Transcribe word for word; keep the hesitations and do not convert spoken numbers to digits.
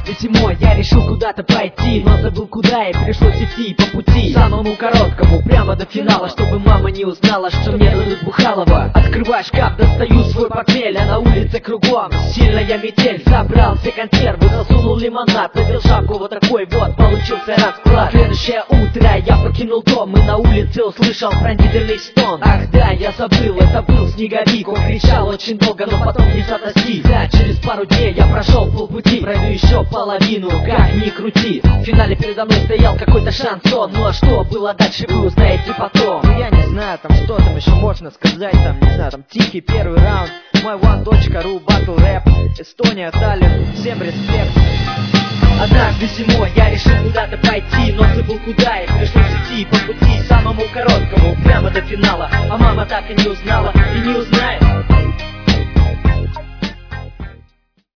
Однажды зимой я решил куда-то пойти, но забыл куда и пришлось идти по пути самому короткому, прямо до финала, чтобы мама не узнала, что мне дадут бухалова. Открываю шкаф, достаю свой портфель, а на улице кругом сильная метель. Забрал все консервы, засунул лимонад, надел шапку, вот такой вот получился расклад. Следующее утро я покинул дом и на улице услышал пронзительный стон. Ах да, я забыл, это был снеговик. Он кричал очень долго, но потом не достиг. Да, через пару дней я прошел полпути, пройду еще половину, как ни крути. В финале передо мной стоял какой-то шансон. Ну а что было дальше, вы узнаете потом. Ну я не знаю, там что там еще можно сказать. Там, не знаю, там тихий первый раунд. май ван точка ру, батл рэп, Эстония, Таллин, всем респект. Однажды зимой я решил куда-то пойти, но забыл куда и пришлось идти по пути самому короткому, прямо до финала. А мама так и не узнала и не